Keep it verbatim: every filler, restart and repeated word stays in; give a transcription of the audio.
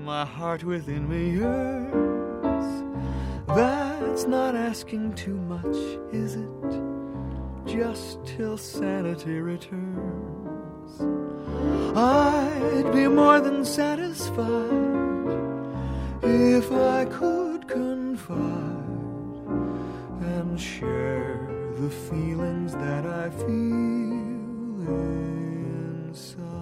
my heart within me yearns. That's not asking too much, is it? Just till sanity returns. I'd be more than satisfied if I could confide and share the feelings that I feel inside.